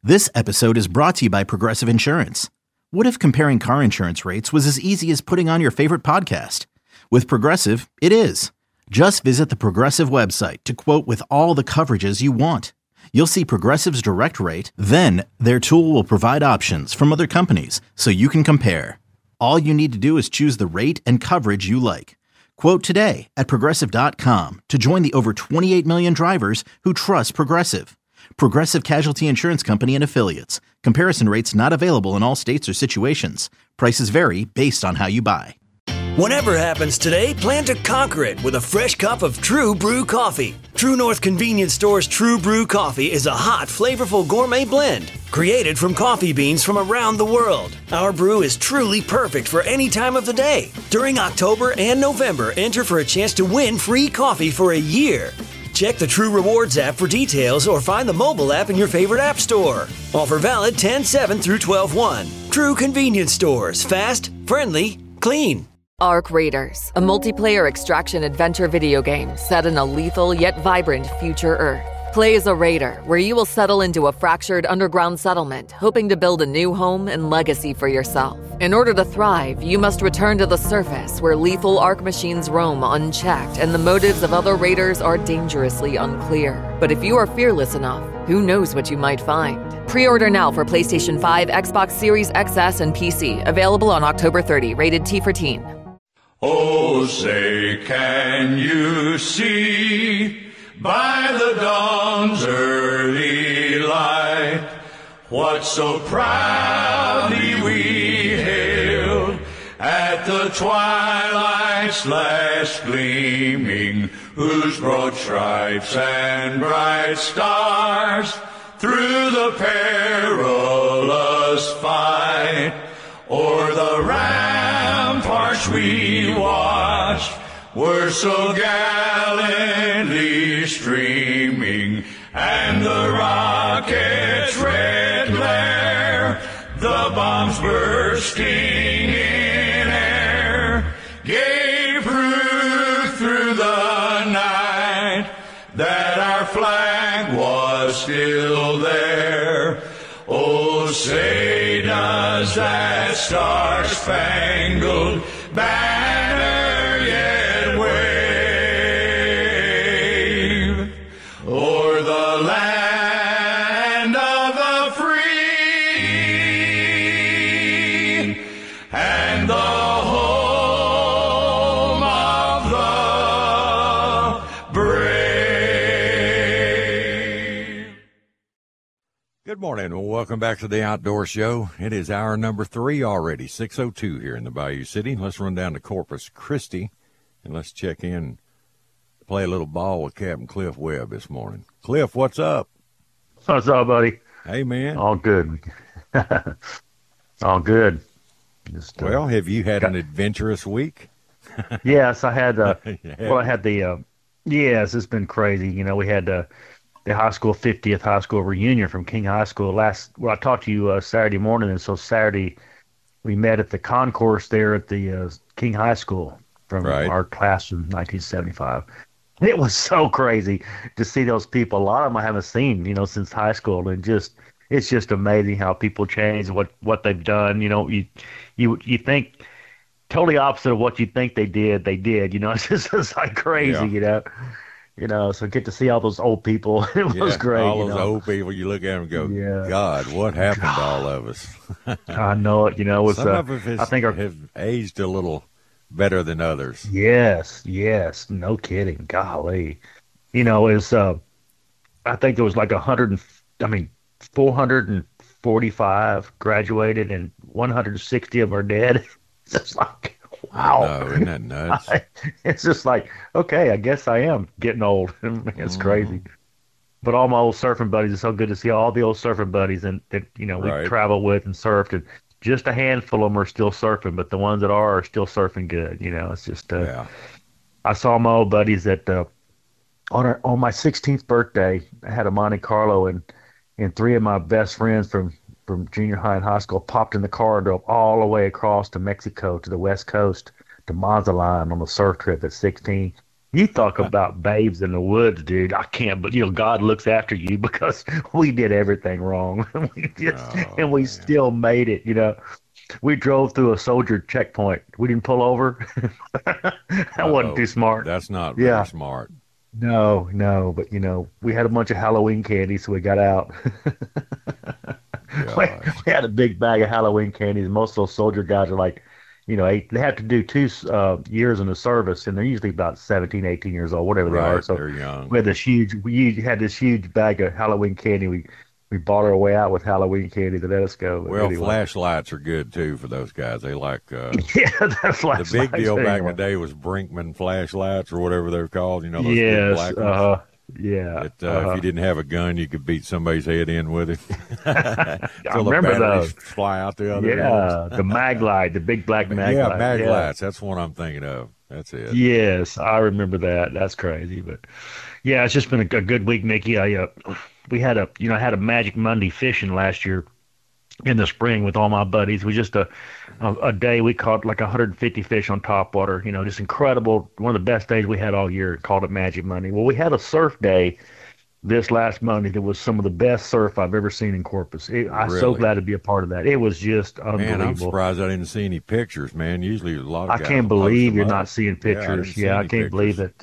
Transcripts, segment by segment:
This episode is brought to you by Progressive Insurance. What if comparing car insurance rates was as easy as putting on your favorite podcast? With Progressive, it is. Just visit the Progressive website to quote with all the coverages you want. You'll see Progressive's direct rate, then their tool will provide options from other companies so you can compare. All you need to do is choose the rate and coverage you like. Quote today at Progressive.com to join the over 28 million drivers who trust Progressive. Progressive Casualty Insurance Company and Affiliates. Comparison rates not available in all states or situations. Prices vary based on how you buy. Whatever happens today, plan to conquer it with a fresh cup of True Brew coffee. True North Convenience Store's True Brew coffee is a hot, flavorful gourmet blend created from coffee beans from around the world. Our brew is truly perfect for any time of the day. During October and November, enter for a chance to win free coffee for a year. Check the True Rewards app for details or find the mobile app in your favorite app store. Offer valid 10/7 through 12/1. True Convenience Stores. Fast, friendly, clean. Ark Raiders, a multiplayer extraction adventure video game set in a lethal yet vibrant future Earth. Play as a raider, where you will settle into a fractured underground settlement, hoping to build a new home and legacy for yourself. In order to thrive, you must return to the surface, where lethal Ark machines roam unchecked, and the motives of other raiders are dangerously unclear. But if you are fearless enough, who knows what you might find? Pre-order now for PlayStation 5, Xbox Series XS, and PC. Available on October 30. Rated T for Teen. Oh, say, can you see by the dawn's early light what so proudly we hailed at the twilight's last gleaming, whose broad stripes and bright stars through the perilous fight o'er the ramparts we watched were so gallantly streaming, and the rocket's red glare, the bombs bursting in air, gave proof through the night that our flag was still there. Oh, say does that star-spangled banner yet wave o'er the land of the free and the home of the brave? Good morning and welcome back to the Outdoor Show. It is hour number 3 already, 6:02 here in the Bayou City. Let's run down to Corpus Christi and let's check in, play a little ball with Captain Cliff Webb this morning. Cliff, what's up? What's up, buddy? Hey, man. All good. All good. Just, well, have you had an adventurous week? Yes, I had. Yes, it's been crazy. You know, we had the high school 50th high school reunion from King High School I talked to you Saturday morning, and so Saturday we met at the concourse there at the King High School from our class from 1975. It was so crazy to see those people. A lot of them I haven't seen, you know, since high school, and it's just amazing how people change, what they've done. You know, you think totally opposite of what you think they did. You know, it's like crazy, yeah. You know, so get to see all those old people. It was great. All those old people, you look at them and go, God, what happened to all of us? I know it. You know, it's, some of us I think have aged a little better than others. Yes, no kidding. Golly, you know, it's I think there was like 445 graduated and 160 of them are dead. It's just like, wow. No, isn't that nuts? It's just like, okay, I guess I am getting old. It's crazy. But all my old surfing buddies, it's so good to see all the old surfing buddies and that, you know, we traveled with and surfed, and just a handful of them are still surfing, but the ones that are still surfing good. You know, it's just, I saw my old buddies that on my 16th birthday, I had a Monte Carlo, and three of my best friends from junior high and high school popped in the car and drove all the way across to Mexico, to the West Coast, to Mazatlan on a surf trip at 16. You talk about babes in the woods, dude. I can't, but God looks after you because we did everything wrong. And we still made it. We drove through a soldier checkpoint. We didn't pull over. That wasn't too smart. That's not very smart. No, but we had a bunch of Halloween candy, so we got out. we had a big bag of Halloween candies. Most of those soldier guys are like, they have to do 2 years in the service, and they're usually about 17, 18 years old, whatever they are. So they're young. We had this huge bag of Halloween candy. We bought our way out with Halloween candy to let us go. Well, anyway. Flashlights are good, too, for those guys. They like flashlights. The big deal back in the day was Brinkman flashlights or whatever they're called. Those yes, big black ones. Yeah. If you didn't have a gun, you could beat somebody's head in with it. I remember those. Fly out the other end. The mag light, the big black mag light. Yeah, mag lights. That's what I'm thinking of. That's it. Yes, I remember that. That's crazy. But, yeah, it's just been a good week, Mickey. We had I had a Magic Monday fishing last year in the spring with all my buddies. We just a day we caught like 150 fish on topwater. Just incredible. One of the best days we had all year. Called it Magic Monday. Well, we had a surf day this last Monday. That was some of the best surf I've ever seen in Corpus. I'm so glad to be a part of that. It was just unbelievable. Man, I'm surprised I didn't see any pictures, man. Usually a lot of guys I can't believe you're not seeing pictures. I can't believe it,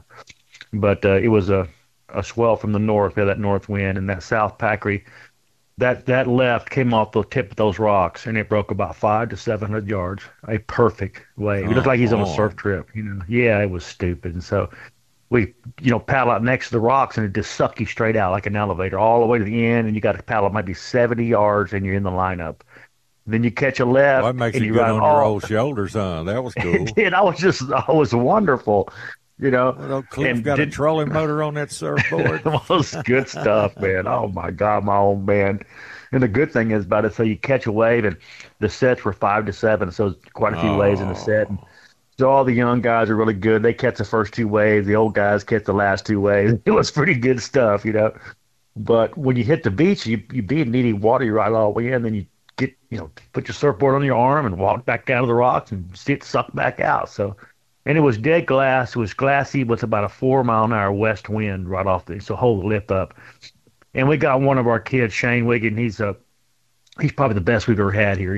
But it was a swell from the north. We had that north wind, and that south Packery. That left came off the tip of those rocks, and it broke about 500 to 700 yards. A perfect wave. It looked like he's on a surf trip. Yeah, it was stupid. And so we, paddle out next to the rocks, and it just sucked you straight out like an elevator all the way to the end, and you got to paddle maybe 70 yards, and you're in the lineup. Then you catch a left. Well, that makes and you good on your old shoulders, huh? That was cool. And I was wonderful. Cliff got a trolling motor on that surfboard. It was good stuff, man. Oh my God, my old man. And the good thing is about it, so you catch a wave, and the sets were 5 to 7, so quite a few waves in the set. And so all the young guys are really good. They catch the first 2 waves. The old guys catch the last 2 waves. It was pretty good stuff, But when you hit the beach, you be in needy water, you ride all the way in, then you get, put your surfboard on your arm and walk back down to the rocks and see it suck back out. So. And it was dead glass. It was glassy with about a 4-mile-an-hour west wind right off so hold the lip up. And we got one of our kids, Shane Wiggin. He's probably the best we've ever had here.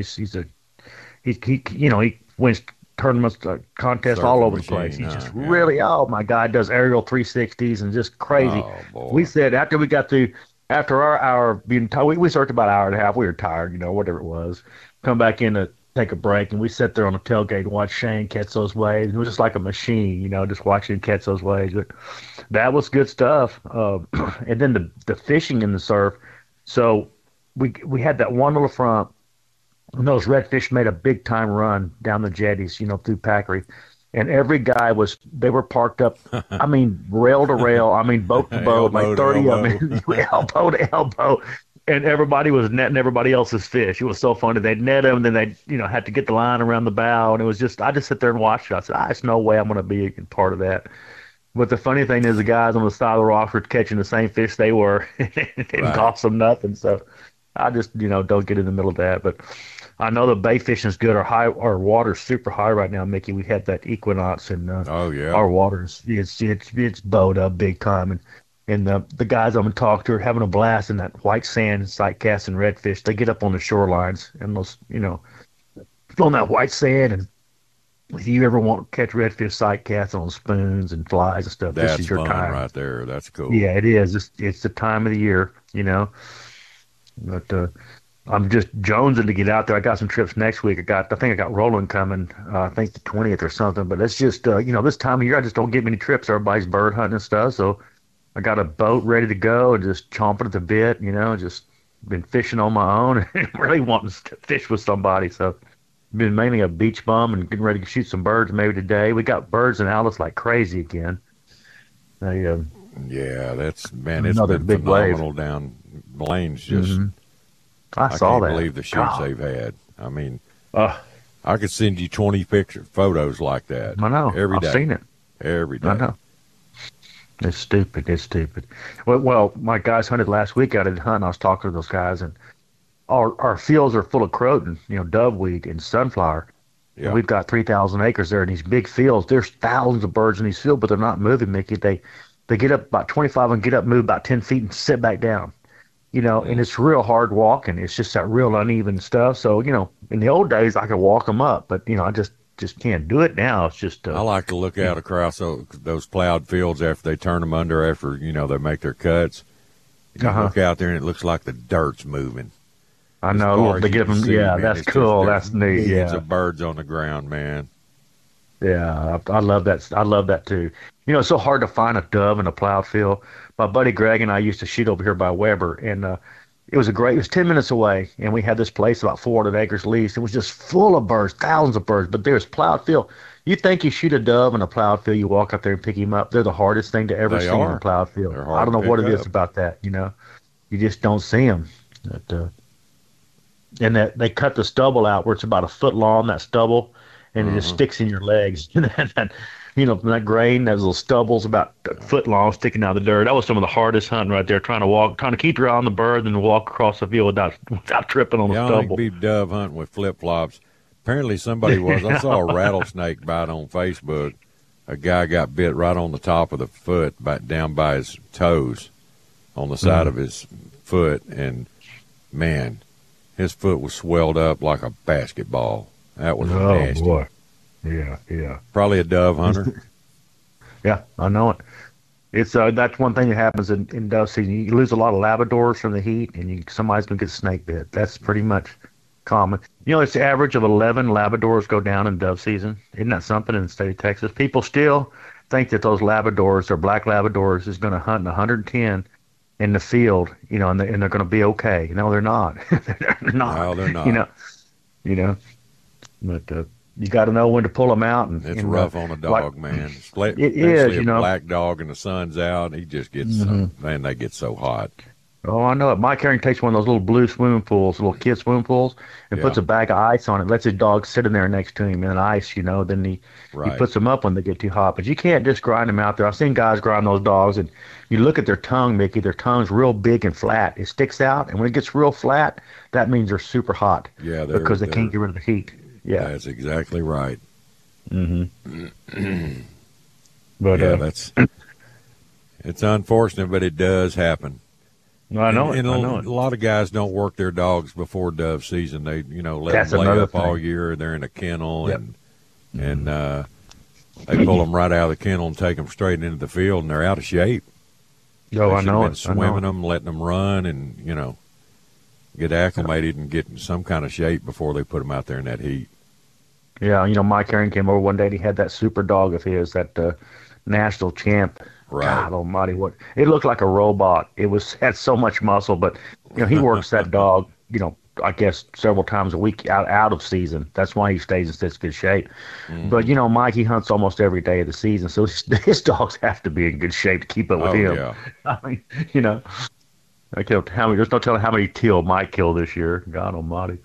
He wins tournaments, contests all over the place. He's just really, oh my God, does aerial 360s and just crazy. Oh, we said after we got through, after our hour being tired, we surfed about an hour and a half. We were tired, whatever it was. Come back in to take a break, and we sat there on the tailgate and watched Shane catch those waves. It was just like a machine, just watching him catch those waves. But that was good stuff. And then the fishing in the surf. So we had that one little front, and those redfish made a big time run down the jetties, through Packery. And every guy they were parked up, rail to rail, boat to boat, like 30 of them, elbow to elbow. And everybody was netting everybody else's fish. It was so funny. They'd net them, and then they'd, had to get the line around the bow. And it was I just sit there and watched it. I said, there's no way I'm going to be a part of that. But the funny thing is the guys on the side of the rocks were catching the same fish they were. It didn't cost them nothing. So I just, don't get in the middle of that. But I know the bay fishing is good. Our water's super high right now, Mickey. We had that equinox, and our water's, it's bowed up big time. And the guys I'm going to talk to are having a blast in that white sand, sight casting redfish. They get up on the shorelines and those, on that white sand. And if you ever want to catch redfish sight casting on spoons and flies and stuff, this is your fun time. Right there. That's cool. Yeah, it is. It's the time of the year, But I'm just jonesing to get out there. I got some trips next week. I think I got Roland coming. I think the 20th or something. But it's just, this time of year I just don't get many trips. Everybody's bird hunting and stuff, so. I got a boat ready to go and just chomping at the bit, just been fishing on my own and really wanting to fish with somebody. So been mainly a beach bum and getting ready to shoot some birds maybe today. We got birds in Alice like crazy again. It's been big phenomenal wave down lanes. Just I saw that. I can't believe the shoots they've had. I could send you 20 photos like that. I know. Every day. I've seen it. Every day. I know. It's stupid. Well, my guys hunted last week. I didn't hunt. I was talking to those guys, and our fields are full of croton, doveweed and sunflower. Yeah. And we've got 3,000 acres there in these big fields. There's thousands of birds in these fields, but they're not moving, Mickey. They get up about 25 and get up, move about 10 feet and sit back down. And it's real hard walking. It's just that real uneven stuff. So, in the old days, I could walk them up, but, I just can't do it now. It's just. I like to look out across those plowed fields after they turn them under, after, they make their cuts. You look out there and it looks like the dirt's moving. I know. They give them, that's cool. That's neat. Millions of birds on the ground, man. Yeah, I love that. I love that too. It's so hard to find a dove in a plowed field. My buddy Greg and I used to shoot over here by Weber, and it was 10 minutes away, and we had this place about 400 acres leased. It was just full of birds, thousands of birds, but there's plowed field. You think you shoot a dove in a plowed field, you walk up there and pick him up. They're the hardest thing to ever see in a plowed field. I don't know what it is about that, You just don't see them. And that they cut the stubble out where it's about a foot long, that stubble, and it just sticks in your legs. From that grain, those little stubbles about a foot long sticking out of the dirt. That was some of the hardest hunting right there, trying to keep your eye on the bird and walk across the field without tripping on the stubble. You can be dove hunting with flip-flops. Apparently somebody was. I saw a rattlesnake bite on Facebook. A guy got bit right on the top of the foot, down by his toes, on the side of his foot, and, man, his foot was swelled up like a basketball. That was nasty. Oh, boy. Yeah. Probably a dove hunter. Yeah, I know it. It's that's one thing that happens in dove season. You lose a lot of Labradors from the heat, and somebody's going to get snake bit. That's pretty much common. It's the average of 11 Labradors go down in dove season. Isn't that something in the state of Texas? People still think that those Labradors or black Labradors is going to hunt 110 in the field, and they're going to be okay. No, they're not. They're not. No, they're not. But you got to know when to pull them out. And it's rough on a dog, man. It is, a black dog and the sun's out. He just gets man. They get so hot. Oh, I know it. Mike Herring takes one of those little blue swimming pools, little kid swimming pools, and puts a bag of ice on it. Lets his dog sit in there next to him in ice. Then he puts them up when they get too hot. But you can't just grind them out there. I've seen guys grind those dogs, and you look at their tongue, Mickey. Their tongue's real big and flat. It sticks out, and when it gets real flat, that means they're super hot. Yeah, because they can't get rid of the heat. Yeah, that's exactly right. Mm-hmm. But it's unfortunate, but it does happen. I know it. A lot of guys don't work their dogs before dove season. They let them lay up all year. They're in a kennel, and they pull them right out of the kennel and take them straight into the field, and they're out of shape. Oh, I know it. Swimming them, letting them run, and get acclimated and get in some kind of shape before they put them out there in that heat. Yeah, Mike Herring came over one day and he had that super dog of his, that national champ. Right. God almighty, it looked like a robot. It had so much muscle, but he works that dog, I guess several times a week out of season. That's why he stays in such good shape. Mm-hmm. But Mike, he hunts almost every day of the season, so his dogs have to be in good shape to keep up with him. Yeah. I mean, I killed there's no telling how many teal Mike killed this year. God almighty.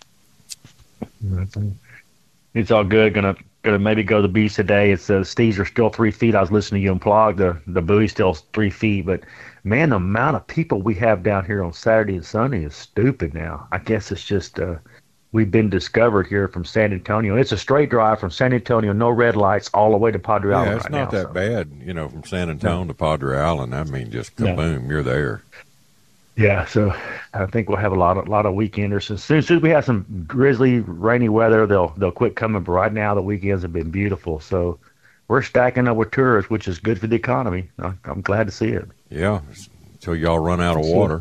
It's all good. Gonna maybe go to the beach today. It's the steeds are still 3 feet. I was listening to you unplug. The buoy's still 3 feet, but man, the amount of people we have down here on Saturday and Sunday is stupid now. I guess it's just we've been discovered here from San Antonio. It's a straight drive from San Antonio, no red lights, all the way to Padre Island. Yeah, it's not that bad, from San Antonio to Padre Island. I mean, just kaboom, you're there. Yeah, so I think we'll have a lot of weekenders. As soon as we have some drizzly, rainy weather, they'll quit coming. But right now, the weekends have been beautiful. So we're stacking up with tourists, which is good for the economy. I'm glad to see it. Yeah, until y'all run out of water.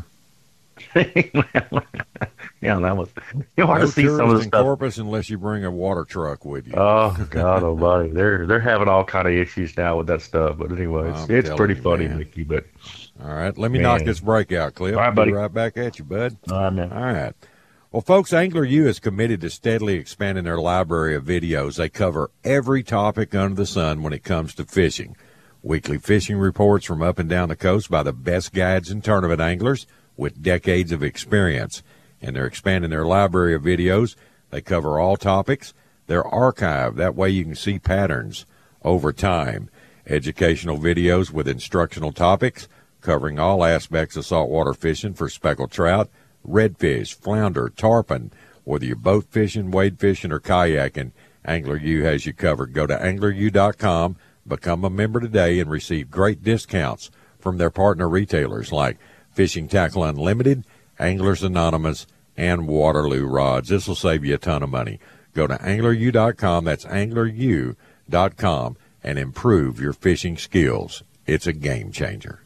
Yeah, that was hard to see some of the stuff. Corpus unless you bring a water truck with you. Oh God Almighty, they're having all kind of issues now with that stuff. But anyways, it's pretty funny, Mickey. But all right, let me knock this break out, Cliff. All right, buddy. Be right back at you, bud. All right, man. All right. Well, folks, Angler U is committed to steadily expanding their library of videos. They cover every topic under the sun when it comes to fishing. Weekly fishing reports from up and down the coast by the best guides and tournament anglers with decades of experience. And they're expanding their library of videos. They cover all topics. They're archived. That way you can see patterns over time. Educational videos with instructional topics covering all aspects of saltwater fishing for speckled trout, redfish, flounder, tarpon, whether you're boat fishing, wade fishing, or kayaking. Angler U has you covered. Go to angleru.com, become a member today, and receive great discounts from their partner retailers like Fishing Tackle Unlimited, Anglers Anonymous, and Waterloo Rods. This will save you a ton of money. Go to angleru.com, that's angleru.com, and improve your fishing skills. It's a game changer.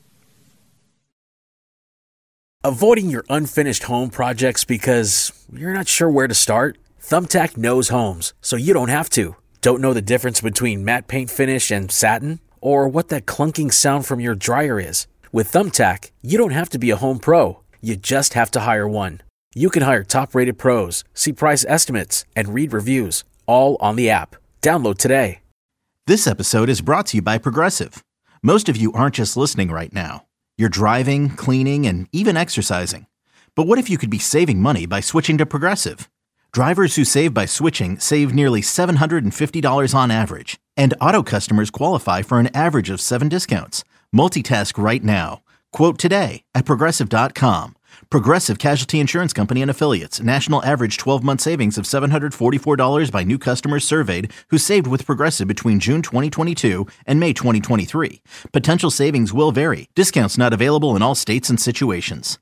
Avoiding your unfinished home projects because you're not sure where to start? Thumbtack knows homes, so you don't have to. Don't know the difference between matte paint finish and satin? Or what that clunking sound from your dryer is? With Thumbtack, you don't have to be a home pro. You just have to hire one. You can hire top-rated pros, see price estimates, and read reviews, all on the app. Download today. This episode is brought to you by Progressive. Most of you aren't just listening right now. You're driving, cleaning, and even exercising. But what if you could be saving money by switching to Progressive? Drivers who save by switching save nearly $750 on average. And auto customers qualify for an average of 7 discounts. Multitask right now. Quote today at Progressive.com. Progressive Casualty Insurance Company and Affiliates. National average 12-month savings of $744 by new customers surveyed who saved with Progressive between June 2022 and May 2023. Potential savings will vary. Discounts not available in all states and situations.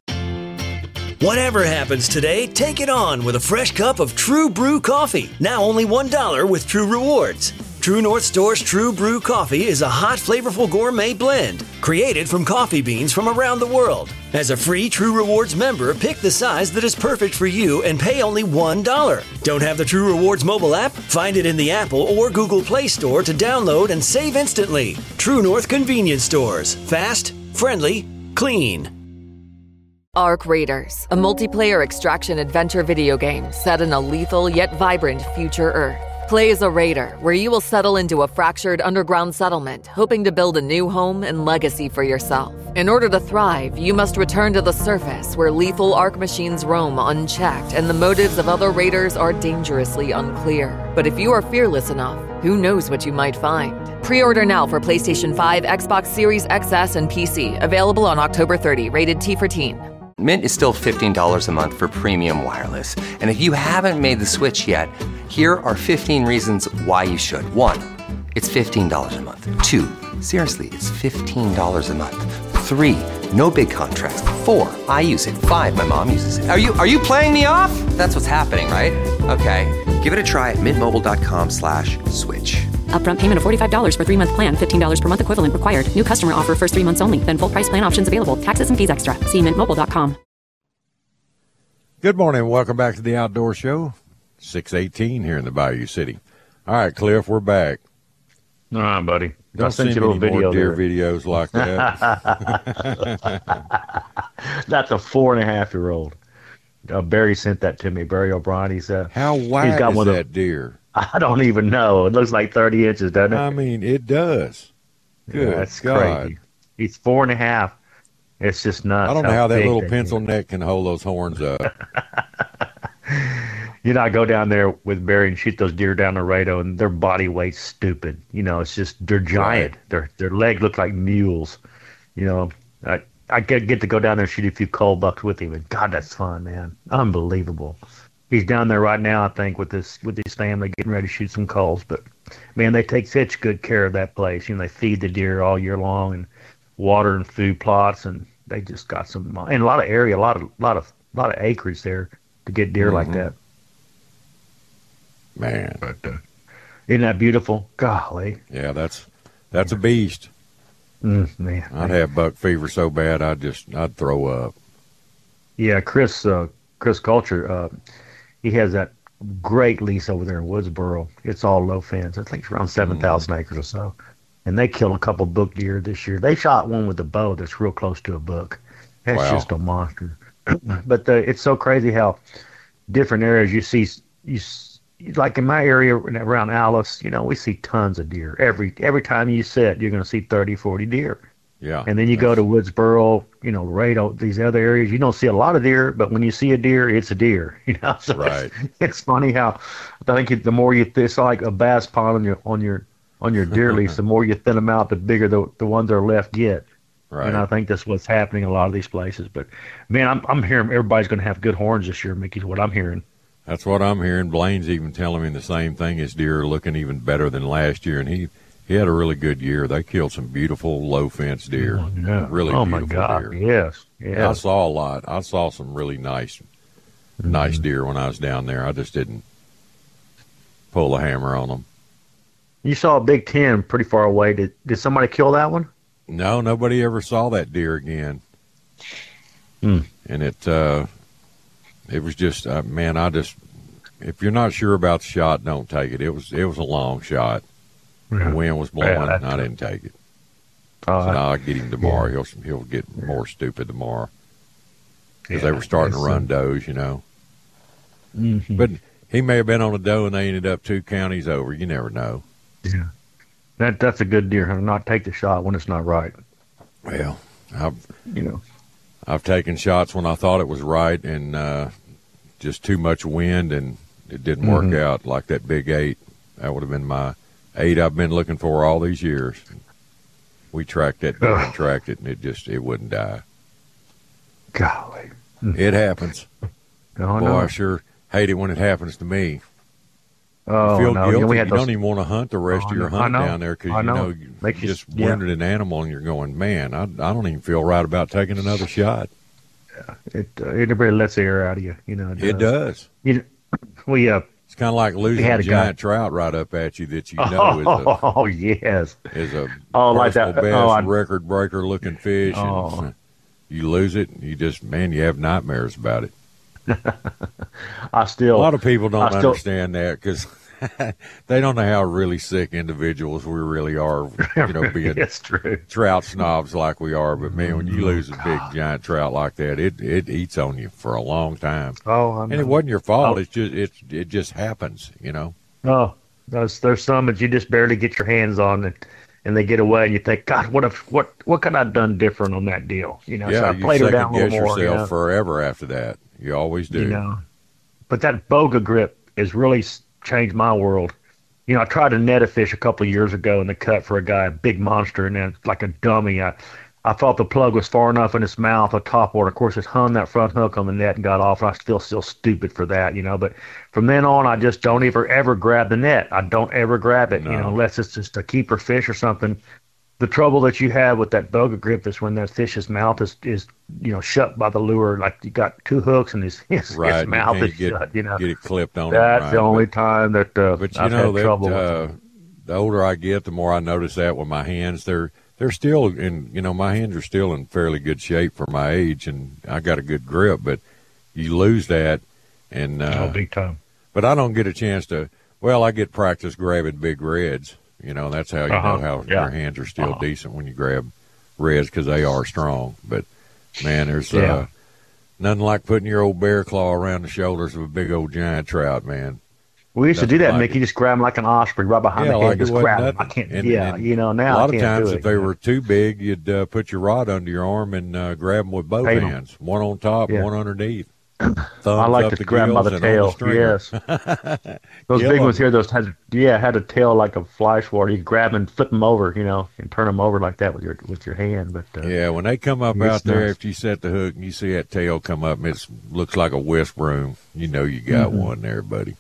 Whatever happens today, take it on with a fresh cup of True Brew coffee. Now only $1 with True Rewards. True North Store's True Brew coffee is a hot, flavorful gourmet blend created from coffee beans from around the world. As a free True Rewards member, pick the size that is perfect for you and pay only $1. Don't have the True Rewards mobile app? Find it in the Apple or Google Play Store to download and save instantly. True North Convenience Stores. Fast, friendly, clean. Arc Raiders, a multiplayer extraction adventure video game set in a lethal yet vibrant future Earth. Play as a raider, where you will settle into a fractured underground settlement, hoping to build a new home and legacy for yourself. In order to thrive, you must return to the surface, where lethal Arc machines roam unchecked, and the motives of other raiders are dangerously unclear. But if you are fearless enough, who knows what you might find? Pre-order now for PlayStation 5, Xbox Series XS, and PC. Available on October 30, rated T for teen. Mint is still $15 a month for premium wireless. And if you haven't made the switch yet, here are 15 reasons why you should. 1, it's $15 a month. 2, seriously, it's $15 a month. 3, no big contrast. 4, I use it. 5, my mom uses it. Are you playing me off? That's what's happening, right? Okay, give it a try at mintmobile.com/switch. Upfront payment of $45 for 3-month plan, $15 per month equivalent required. New customer offer first 3 months only. Then full price plan options available. Taxes and fees extra. See mintmobile.com. Good morning. Welcome back to the Outdoor Show. 6:18 here in the Bayou City. All right, Cliff, we're back. All right, buddy. Don't I sent send you a me little any more video deer there. videos like that. That's a 4.5-year-old. Barry sent that to me. Barry O'Brien. How wide got is one of- that deer? I don't even know. It looks like 30 inches, doesn't it? I mean, it does. Good That's God. crazy. He's 4.5. It's just nuts. I don't know how that big little they pencil get. neck can hold those horns up. You know, I go down there with Barry and shoot those deer down the Laredo, and their body weight's stupid. You know, it's just they're giant. Their legs look like mules. You know, I get to go down there and shoot a few coal bucks with him, and God, that's fun, man. Unbelievable. He's down there right now, I think, with his family getting ready to shoot some coals. But man, they take such good care of that place. You know, they feed the deer all year long and water and food plots, and they just got some and a lot of area, a lot of acreage there to get deer like that. Man. But isn't that beautiful? Golly. Yeah, that's a beast. Man. I'd have buck fever so bad I'd throw up. Yeah, Chris Culture, he has that great lease over there in Woodsboro. It's all low fence. I think it's around 7,000 acres or so. And they killed a couple book deer this year. They shot one with a bow that's real close to a book. That's just a monster. But it's so crazy how different areas you see. Like in my area around Alice, you know, we see tons of deer. Every time you sit, you're going to see 30, 40 deer. Yeah. And then you go to Woodsboro, you know, Laredo, these other areas, you don't see a lot of deer, but when you see a deer, it's a deer. You know, so right. It's funny how I think the more it's like a bass pond on your deer lease. The more you thin them out, the bigger the ones that are left get. Right. And I think that's what's happening in a lot of these places. But man, I'm hearing everybody's going to have good horns this year, Mickey. Is what I'm hearing. That's what I'm hearing. Blaine's even telling me the same thing. His deer are looking even better than last year, and he had a really good year. They killed some beautiful low fence deer. Oh, yeah. Really oh beautiful my God. deer. Yes. I Yes. saw a lot. I saw some really nice deer when I was down there. I just didn't pull the hammer on them. You saw a Big 10 pretty far away. Did somebody kill that one? No, nobody ever saw that deer again. Hmm. And it was just, man, if you're not sure about the shot, don't take it. It was a long shot. Yeah. The wind was blowing, Yeah, and I didn't take it. Oh, So I'll get him tomorrow. He'll get more stupid tomorrow because they were starting to run does, you know. Mm-hmm. But he may have been on a doe, and they ended up 2 counties over. You never know. Yeah. That's a good deer. Not take the shot when it's not right. Well, I've taken shots when I thought it was right, and just too much wind, and it didn't work out. Like that big 8, that would have been my 8 I've been looking for all these years. We tracked that deer and tracked it, and it wouldn't die. Golly. It happens. Oh, Boy, no. I sure hate it when it happens to me. Oh, You feel no. guilty. We You had those, don't even want to hunt the rest of your hunt down there because I you know. know Makes you you- just yeah. wounded an animal, and you're going, man, I don't even feel right about taking another shot. it really lets the air out of you. It does. We It's kind of like losing had a a guy- giant trout right up at you that you know oh yes. is a Like personal that. best record breaker looking fish, Oh. and you lose it, and you have nightmares about it. I still. A lot of people don't I still- understand that because they don't know how really sick individuals we really are, being It's true. trout snobs like we are. But man, when you lose a big giant trout like that, it eats on you for a long time. Oh, I know. And it wasn't your fault. Oh. It's just it just happens, Oh, there's some that you just barely get your hands on, and they get away, and you think, God, what could I have done different on that deal? So I you played her second down a guess little more. yourself forever after that. You always do. But that boga grip has really changed my world. I tried to net a fish a couple of years ago in the cut for a guy, a big monster, and then like a dummy, I thought the plug was far enough in his mouth, a top water. Of course, it hung that front hook on the net and got off, and I feel still stupid for that, But from then on, I just don't ever grab the net. I don't ever grab it, unless it's just a keeper fish or something. The trouble that you have with that boga grip is when that fish's mouth is shut by the lure, like you got 2 hooks and his Right, mouth you is can't shut. get it clipped on. That's right, the only time that But I've had trouble. With the older I get, the more I notice that with my hands. They're still in. My hands are still in fairly good shape for my age, and I got a good grip. But you lose that, and big time. But I don't get a chance to. Well, I get practice grabbing big reds. That's how you know how your hands are still decent when you grab reds because they are strong. But man, there's nothing like putting your old bear claw around the shoulders of a big old giant trout, man. We used to do that, Nothing like Mickey. Just grab them like an osprey, right behind the head, like it just wasn't grab them. I nothing. can't. And now a I lot of can't times, do if it. they were too big, you'd put your rod under your arm and grab them with both Paint 'em. hands, one on top, Yeah. one underneath. I Thumbs like up to the grab them by gills the and on tail. stringer. Yes, those Kill big 'em. ones here. Those had a tail like a fly swatter. You could grab them and flip them over, and turn them over like that with your hand. But Yeah, when they come up It's out there nice. after you set the hook and you see that tail come up, it looks like a wisp broom. You know you got one there, buddy.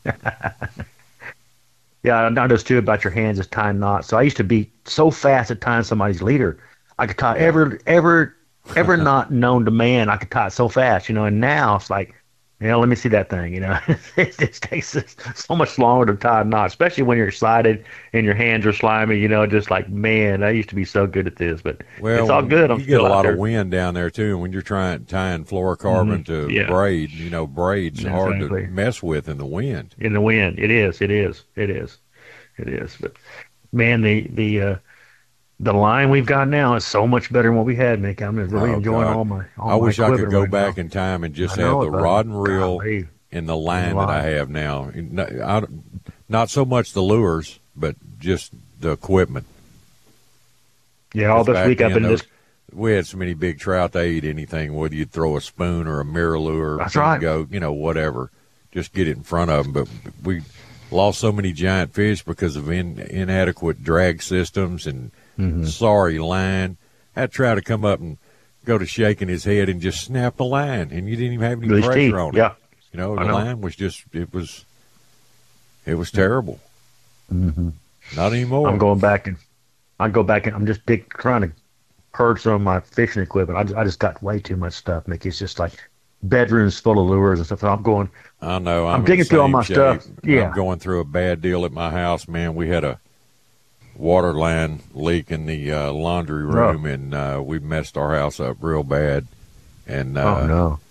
Yeah, I noticed too about your hands is tying knots. So I used to be so fast at tying somebody's leader. I could tie every knot known to man. I could tie it so fast, and now it's like, let me see that thing, It just takes so much longer to tie a knot, especially when you're excited and your hands are slimy, just like, man, I used to be so good at this, but Well, it's all good. I'm you get still a lot out of there. wind down there too, and when you're tying fluorocarbon to Yeah. braid, braid's hard Exactly. to mess with in the wind. In the wind. It is. But man, the line we've got now is so much better than what we had, Mick. I'm really enjoying God. all my. I wish I could go right back now. in time and just I have know the it, buddy. rod and reel Golly. and the line that I have now. Not so much the lures, but just the equipment. Yeah, all this Back week I've then, been just. we had so many big trout, they eat anything. Whether you'd throw a spoon or a mirror lure, That's right. go, whatever, just get it in front of them. But we lost so many giant fish because of inadequate drag systems and sorry line. That trout to come up and go to shaking his head and just snap the line, and you didn't even have any His pressure teeth, on it. yeah. The line was just it was terrible. Mm-hmm. Not anymore. I'm going back and I'm just trying to purge some of my fishing equipment. I just got way too much stuff, Mickey. It's just like bedrooms full of lures and stuff. So I'm going. I know. I'm digging through all my stuff. Yeah, I'm going through a bad deal at my house, man. We had a water line leak in the laundry room, and we messed our house up real bad. And oh no,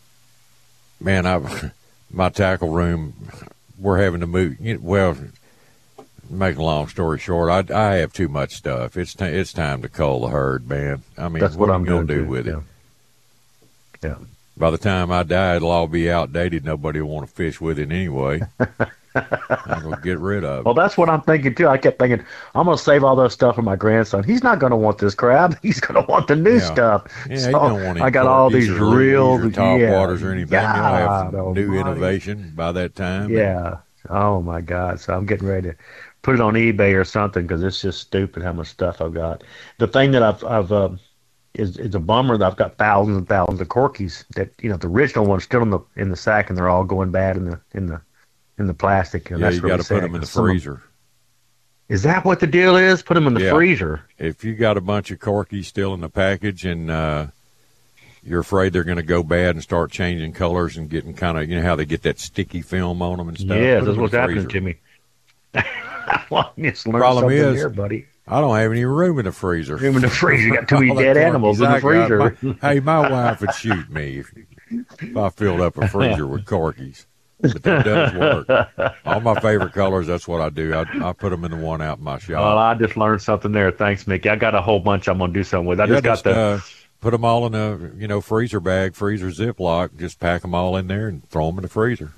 man, my tackle room, we're having to move. Well, make a long story short, I have too much stuff. It's time to cull the herd, man. I mean, that's what I'm going to do too. with it? Yeah. By the time I die, it'll all be outdated. Nobody will want to fish with it anyway. I'm going to get rid of it. Well, that's what I'm thinking, too. I kept thinking, I'm going to save all those stuff for my grandson. He's not going to want this crab. He's going to want the new stuff. Yeah, so you don't want any I got all these real top waters or anything. God, You'll have some new innovation by that time. Yeah. Oh, my God. So I'm getting ready to put it on eBay or something because it's just stupid how much stuff I've got. The thing that I've is a bummer that I've got thousands and thousands of corkies that, the original one's still in the sack and they're all going bad in the plastic. And yeah, that's you really got to put them in the freezer. Is that what the deal is? Put them in the freezer? If you got a bunch of corkies still in the package and you're afraid they're going to go bad and start changing colors and getting kind of, how they get that sticky film on them and stuff. Yeah, that's what's happening to me. Well, just learn Problem something is, here, buddy. I don't have any room in the freezer. You got too many dead animals in the freezer. My wife would shoot me if I filled up a freezer with corkies. But that does work. All my favorite colors, that's what I do. I put them in the one out in my shop. Well, I just learned something there. Thanks, Mickey. I got a whole bunch I'm going to do something with. I just got put them all in a freezer bag, freezer Ziploc. Just pack them all in there and throw them in the freezer.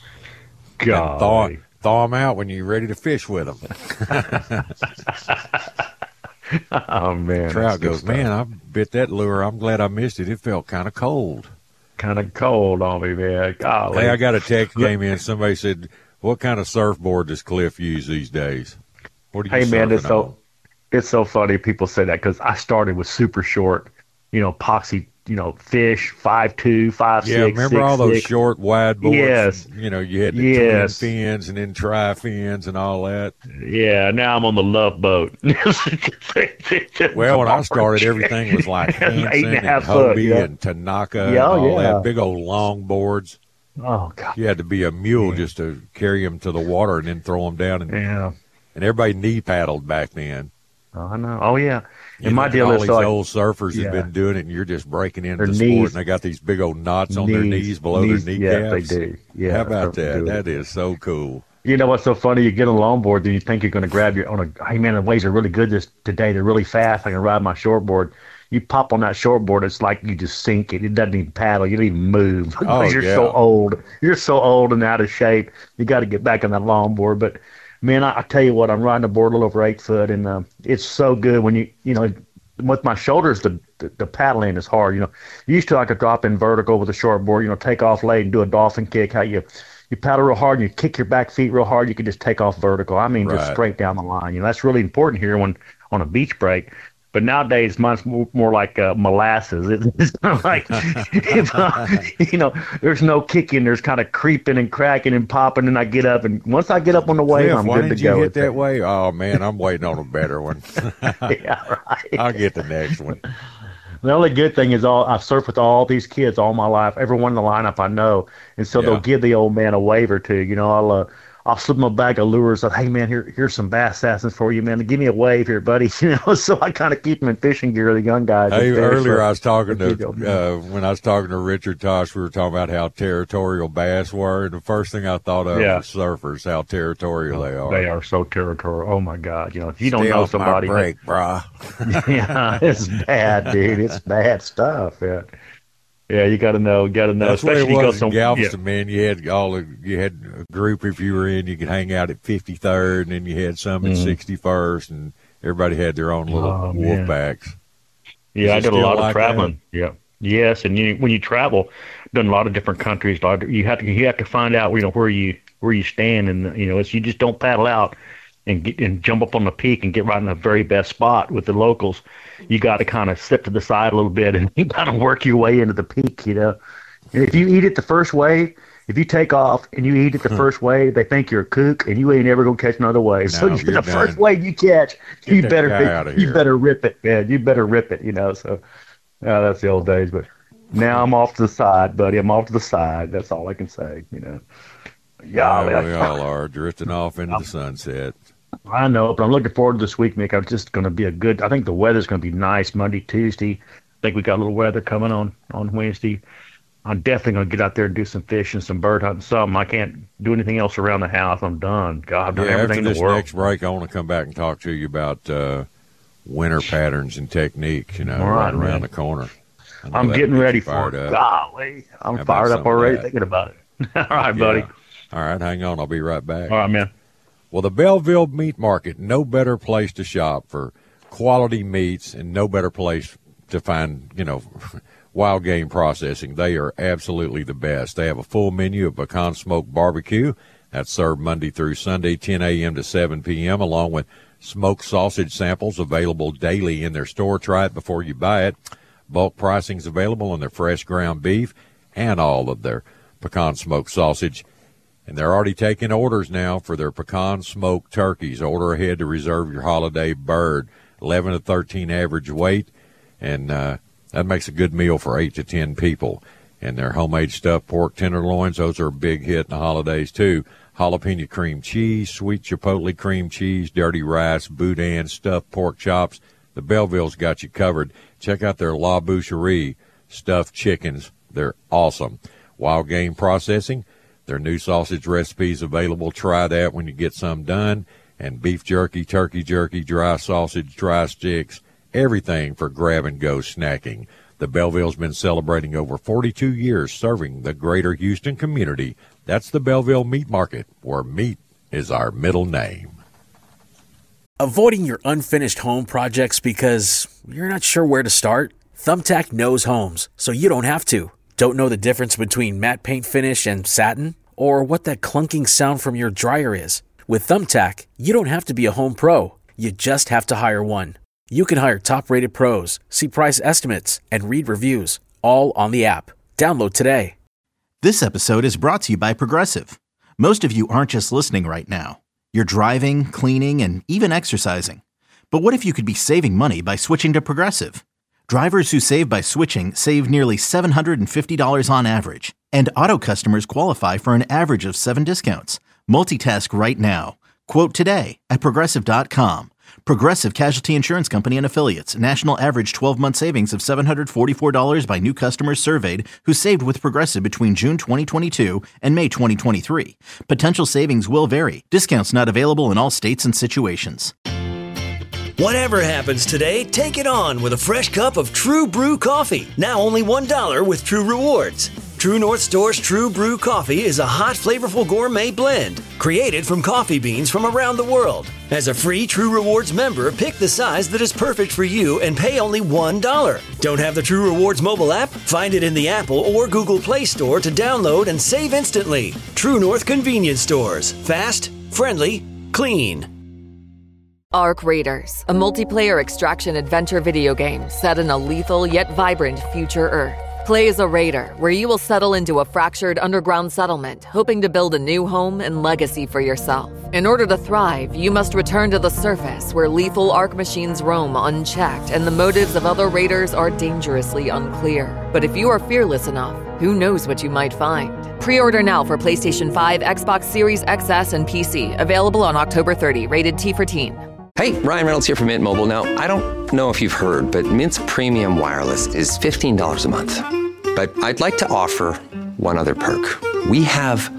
God. Thaw them out when you're ready to fish with them. Oh, man. Trout goes, man, I bit that lure. I'm glad I missed it. It felt kind of cold. Kind of cold on me, man. Golly. Hey, I got a text came in. Somebody said, what kind of surfboard does Cliff use these days? What are you surfing on? It's so funny people say that because I started with super short, epoxy, fish, 5'2", 5'6". Yeah, remember all those short, wide boards? Yes. You had the twin fins and then tri fins and all that. Yeah, now I'm on the Love Boat. Well, when I started, everything was like Hansen and Hobie and Tanaka and all that, big old long boards. Oh, God. You had to be a mule just to carry them to the water and then throw them down. And everybody knee paddled back then. Oh, I know. Oh, yeah. And my deal is these old surfers have been doing it, and you're just breaking into the sport, and they got these big old knots on their knees below their kneecaps. Yeah, they do. Yeah, how about that? That is so cool. You know what's so funny? You get on a longboard, then you think you're going to grab hey, man, the waves are really good today. They're really fast. I can ride my shortboard. You pop on that shortboard, it's like you just sink it. It doesn't even paddle. You don't even move. You're so old. You're so old and out of shape. You got to get back on that longboard. But, man, I tell you what, I'm riding a board a little over 8 foot, and it's so good when with my shoulders, the paddling is hard. Used to I could drop in vertical with a short board, take off late and do a dolphin kick. How you paddle real hard and you kick your back feet real hard, you can just take off vertical. I mean, just straight down the line. That's really important here when on a beach break. But nowadays, mine's more like molasses. It's kind of like, there's no kicking. There's kind of creeping and cracking and popping, and I get up. And once I get up on the wave, I'm good to go. Why did you hit that wave? Oh, man, I'm waiting on a better one. Yeah, right. I'll get the next one. The only good thing is I've surfed with all these kids all my life. Everyone in the lineup I know. And so they'll give the old man a wave or two. I'll slip him a bag of lures. Like, hey, man, here's some bass assassins for you, man. Give me a wave here, buddy. So I kind of keep them in fishing gear, the young guys. Hey, earlier I was talking when I was talking to Richard Tosh, we were talking about how territorial bass were. And the first thing I thought of was surfers, how territorial they are. They are so territorial. Oh, my God. If you don't know somebody. Stay off my break, brah. Yeah, it's bad, dude. It's bad stuff, yeah. Yeah, you got to know. That's especially what it was in Galveston, man. You had a group if you were in. You could hang out at 53rd, and then you had some at 61st, and everybody had their own little wolf backs. Yeah, I did a lot of traveling. That? Yeah, yes, and when you travel, done a lot of different countries. You have to find out where you stand, and you just don't paddle out and jump up on the peak and get right in the very best spot with the locals. You got to kind of step to the side a little bit and you got to work your way into the peak, And if you eat it the first wave, if you take off and you eat it the first wave, they think you're a kook, and you ain't ever gonna catch another wave. So the first wave you catch, you better rip it, man. You better rip it, So that's the old days. But now I'm off to the side, buddy. I'm off to the side. That's all I can say, Yeah, we all are drifting off into the sunset. I know, but I'm looking forward to this week, Mick. It's just going to be I think the weather's going to be nice Monday, Tuesday. I think we got a little weather coming on Wednesday. I'm definitely going to get out there and do some fishing, some bird hunting, something. I can't do anything else around the house. I'm done. God, I've done everything in the world. After this next break, I want to come back and talk to you about winter patterns and technique, right around the corner. I'm getting ready for it. Golly, I'm fired up already thinking about it. All right, buddy. All right, hang on. I'll be right back. All right, man. Well, the Belleville Meat Market, no better place to shop for quality meats and no better place to find, wild game processing. They are absolutely the best. They have a full menu of pecan smoked barbecue that's served Monday through Sunday, 10 a.m. to 7 p.m., along with smoked sausage samples available daily in their store. Try it before you buy it. Bulk pricing is available on their fresh ground beef and all of their pecan smoked sausage. And they're already taking orders now for their pecan smoked turkeys. Order ahead to reserve your holiday bird. 11 to 13 average weight, and that makes a good meal for 8 to 10 people. And their homemade stuffed pork tenderloins, those are a big hit in the holidays too. Jalapeno cream cheese, sweet chipotle cream cheese, dirty rice, boudin, stuffed pork chops. The Belleville's got you covered. Check out their La Boucherie stuffed chickens. They're awesome. Wild game processing. Their new sausage recipes available. Try that when you get some done. And beef jerky, turkey jerky, dry sausage, dry sticks, everything for grab-and-go snacking. The Belleville's been celebrating over 42 years serving the greater Houston community. That's the Belleville Meat Market, where meat is our middle name. Avoiding your unfinished home projects because you're not sure where to start? Thumbtack knows homes, so you don't have to. Don't know the difference between matte paint finish and satin? Or what that clunking sound from your dryer is? With Thumbtack, you don't have to be a home pro. You just have to hire one. You can hire top-rated pros, see price estimates, and read reviews, all on the app. Download today. This episode is brought to you by Progressive. Most of you aren't just listening right now. You're driving, cleaning, and even exercising. But what if you could be saving money by switching to Progressive? Drivers who save by switching save nearly $750 on average, and auto customers qualify for an average of 7 discounts. Multitask right now. Quote today at Progressive.com. Progressive Casualty Insurance Company and Affiliates. National average 12-month savings of $744 by new customers surveyed who saved with Progressive between June 2022 and May 2023. Potential savings will vary. Discounts not available in all states and situations. Whatever happens today, take it on with a fresh cup of True Brew coffee. Now only $1 with True Rewards. True North Store's True Brew coffee is a hot, flavorful gourmet blend created from coffee beans from around the world. As a free True Rewards member, pick the size that is perfect for you and pay only $1. Don't have the True Rewards mobile app? Find it in the Apple or Google Play Store to download and save instantly. True North Convenience Stores. Fast, friendly, clean. Ark Raiders, a multiplayer extraction adventure video game set in a lethal yet vibrant future Earth. Play as a raider, where you will settle into a fractured underground settlement, hoping to build a new home and legacy for yourself. In order to thrive, you must return to the surface, where lethal Ark machines roam unchecked and the motives of other raiders are dangerously unclear. But if you are fearless enough, who knows what you might find? Pre-order now for PlayStation 5, Xbox Series XS, and PC. Available on October 30. Rated T for Teen. Hey, Ryan Reynolds here from Mint Mobile. Now, I don't know if you've heard, but Mint's premium wireless is $15 a month. But I'd like to offer one other perk. We have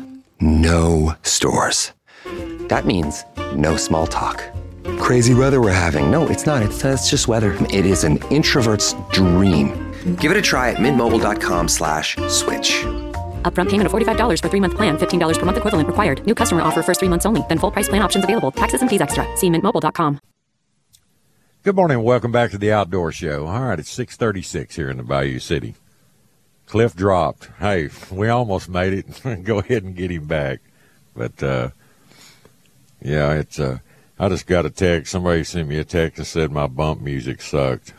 no stores. That means no small talk. Crazy weather we're having. No, it's not. It's just weather. It is an introvert's dream. Give it a try at mintmobile.com/switch. Upfront payment of $45 for 3-month plan, $15 per month equivalent required. New customer offer first 3 months only. Then full price plan options available. Taxes and fees extra. See mintmobile.com. Good morning and welcome back to the Outdoor Show. All right, it's 6:36 here in the Bayou City. Cliff dropped. Hey, we almost made it. Go ahead and get him back. But, yeah, it's I just got a text. Somebody sent me a text that said my bump music sucked.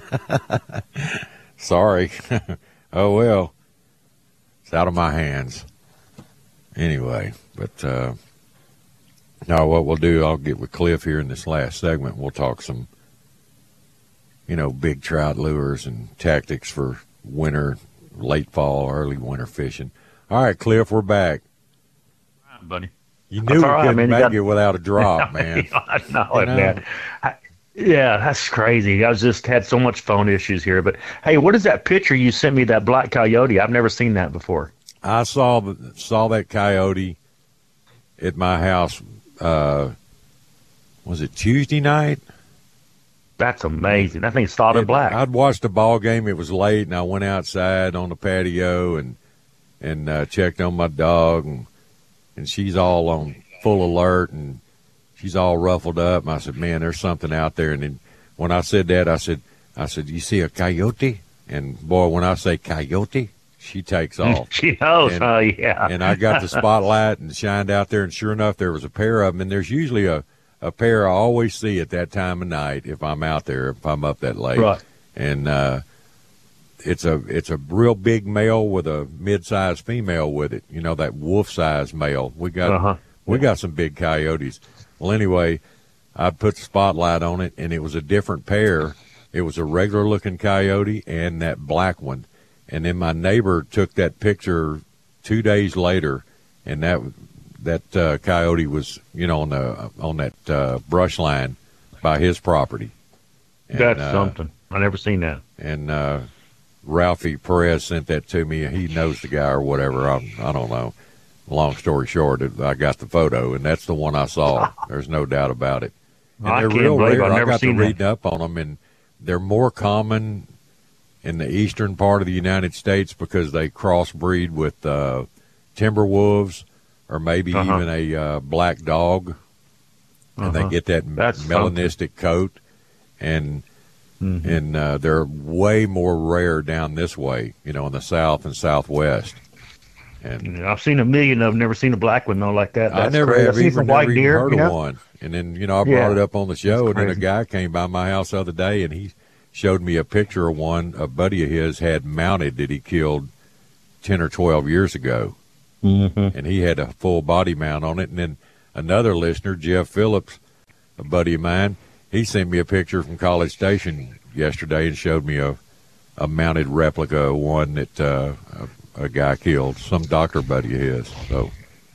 Sorry. Oh, well. It's out of my hands. Anyway, but now what we'll do, I'll get with Cliff here in this last segment. We'll talk some, big trout lures and tactics for winter, late fall, early winter fishing. All right, Cliff, we're back. All right, buddy. You knew we couldn't make it without a drop, man. I know it, man. Yeah, that's crazy. I was just had so much phone issues here. But, hey, what is that picture you sent me, that black coyote? I've never seen that before. I saw that coyote at my house, was it Tuesday night? That's amazing. That thing's solid black. I'd watched a ball game. It was late, and I went outside on the patio and checked on my dog, and she's all on full alert, and she's all ruffled up. And I said, man, there's something out there. And then when I said that, I said, you see a coyote? And, boy, when I say coyote, she takes off. She knows, yeah. And I got the spotlight and shined out there, and sure enough, there was a pair of them. And there's usually a pair I always see at that time of night if I'm out there, if I'm up that late. Right. And it's a real big male with a mid-sized female with it, that wolf-sized male. We got some big coyotes. Well, anyway, I put the spotlight on it, and it was a different pair. It was a regular-looking coyote and that black one. And then my neighbor took that picture 2 days later, and that coyote was, on that brush line by his property. And, that's something. I never seen that. And Ralphie Perez sent that to me. He knows the guy or whatever. I don't know. Long story short, I got the photo, and that's the one I saw. There's no doubt about it. And they're real rare. I got to reading up on them, and they're more common in the eastern part of the United States because they crossbreed with timber wolves or maybe even a black dog, and they get that melanistic coat, and they're way more rare down this way, in the south and southwest. And I've seen a million of them, never seen a black one though like that. That's I never crazy. have even white deer, heard of one. And then I brought it up on the show, and then a guy came by my house the other day, and he showed me a picture of one a buddy of his had mounted that he killed 10 or 12 years ago. And he had a full body mount on it. And then another listener, Jeff Phillips, a buddy of mine, he sent me a picture from College Station yesterday and showed me a mounted replica of one that a guy killed, some doctor buddy of his. So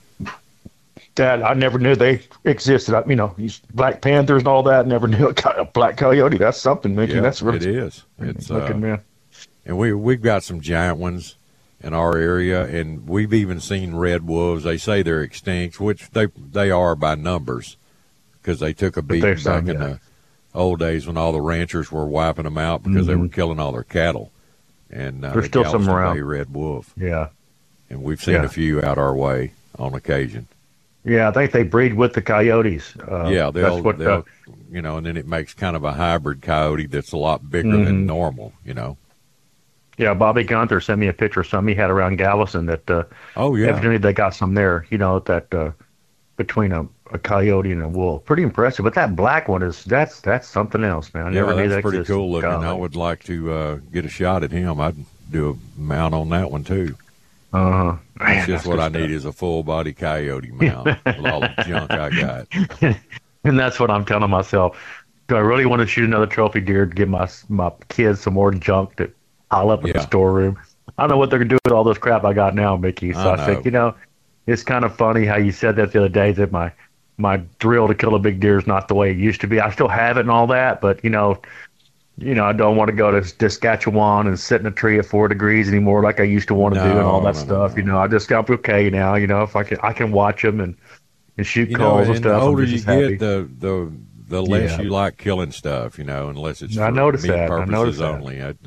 Dad, I never knew they existed. These Black Panthers and all that. Never knew a black coyote. That's something, Mickey. Yeah, That's really, it is. It's looking, man. And we've got some giant ones in our area, and we've even seen red wolves. They say they're extinct, which they are by numbers, because they took a beating back in the old days when all the ranchers were wiping them out because they were killing all their cattle. And there's still some around. Bay red wolf. Yeah. And we've seen a few out our way on occasion. Yeah, I think they breed with the coyotes. They'll and then it makes kind of a hybrid coyote that's a lot bigger than normal, Yeah, Bobby Gunther sent me a picture of some he had around Galveston that evidently they got some there, that between a coyote and a wolf. Pretty impressive. But that black one that's something else, man. I never knew that that's pretty existed. cool looking. I would like to get a shot at him. I'd do a mount on that one too. That's just what I need is a full body coyote mount with all the junk I got. And that's what I'm telling myself. Do I really want to shoot another trophy deer to give my kids some more junk to pile up in the storeroom? I don't know what they're going to do with all this crap I got now, Mickey. So I think, it's kind of funny how you said that the other day, that my thrill to kill a big deer is not the way it used to be. I still have it and all that, but, I don't want to go to Saskatchewan and sit in a tree at 4 degrees anymore like I used to want to do and all that stuff. I just got okay now. If I can watch them and shoot calls and stuff. The older you happy. get, the less you like killing stuff. Unless it's for meat purposes only. I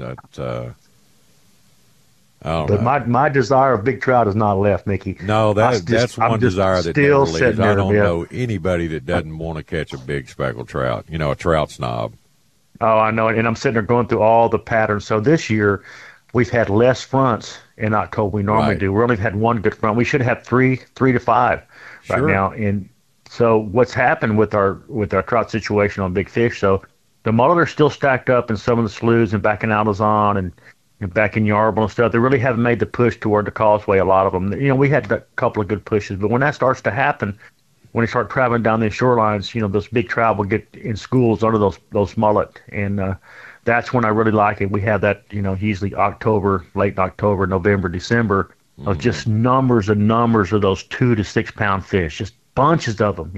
don't know. But my desire of big trout is not left, Mickey. No, that's one desire that never leaves. I don't know anybody that doesn't want to catch a big speckled trout. A trout snob. Oh, I know, and I'm sitting there going through all the patterns. So this year, we've had less fronts in October we normally do. We only had one good front. We should have three to five right now. And so what's happened with our trout situation on big fish? So the mullet are still stacked up in some of the sloughs and back in Altazan, back in Yarble and stuff. They really haven't made the push toward the causeway, a lot of them. We had a couple of good pushes, but when that starts to happen, when they start traveling down these shorelines, those big trout will get in schools under those mullet, and that's when I really like it. We have that, usually late October, November, December, of just numbers and numbers of those 2 to 6 pound fish, just bunches of them,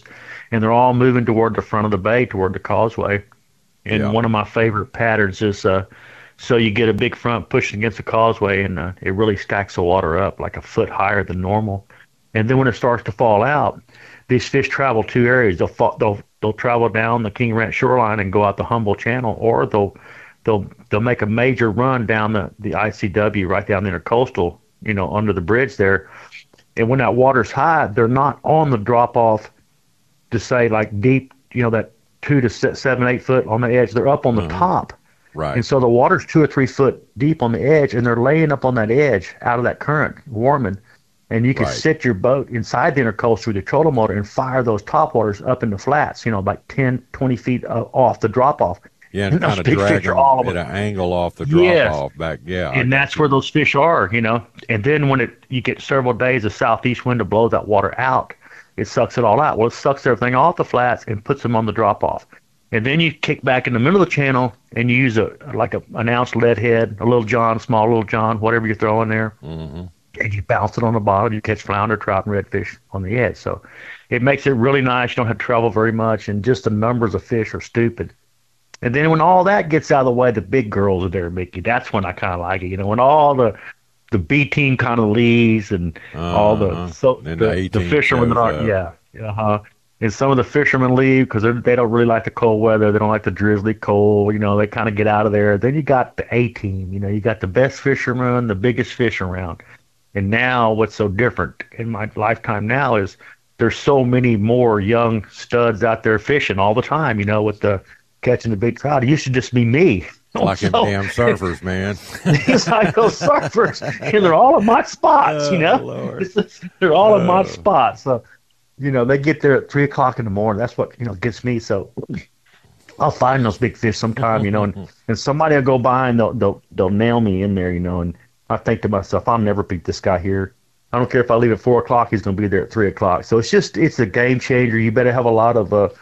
and they're all moving toward the front of the bay, toward the causeway. And one of my favorite patterns is, so you get a big front pushing against the causeway, and it really stacks the water up like a foot higher than normal. And then when it starts to fall out, these fish travel 2 areas. They'll travel down the King Ranch shoreline and go out the Humboldt Channel, or they'll make a major run down the ICW right down the intercoastal, under the bridge there. And when that water's high, they're not on the drop off to say like deep, that 2 to 7, 8 foot on the edge. They're up on the top. Right. And so the water's 2 or 3 foot deep on the edge, and they're laying up on that edge out of that current, warming. And you can sit your boat inside the intercoastal with your trolling motor and fire those top waters up in the flats, like 10, 20 feet off the drop off. Yeah, and kind of drag them at an angle off the drop off back. Yeah. And that's where those fish are, And then when you get several days of southeast wind to blow that water out, it sucks it all out. Well, it sucks everything off the flats and puts them on the drop off. And then you kick back in the middle of the channel and you use an ounce lead head, a little john, small little john, whatever you're throwing there. Mm-hmm. And you bounce it on the bottom. You catch flounder, trout, and redfish on the edge. So it makes it really nice. You don't have to travel very much, and just the numbers of fish are stupid. And then when all that gets out of the way, the big girls are there, Mickey. That's when I kind of like it. When all the B team kind of leaves and all the fishermen that are and some of the fishermen leave because they don't really like the cold weather. They don't like the drizzly cold. They kind of get out of there. Then you got the A team. You got the best fishermen, the biggest fish around. And now what's so different in my lifetime now is there's so many more young studs out there fishing all the time, with the catching the big trout. It used to just be me. Like them damn surfers, man. It's like those surfers, and they're all in my spots, Lord. They're all in my spots. So, they get there at 3 o'clock in the morning. That's what, gets me. So I'll find those big fish sometime, and somebody will go by and they'll nail me in there, and I think to myself, I'll never beat this guy here. I don't care if I leave at 4 o'clock; he's going to be there at 3 o'clock. So it's a game changer. You better have a lot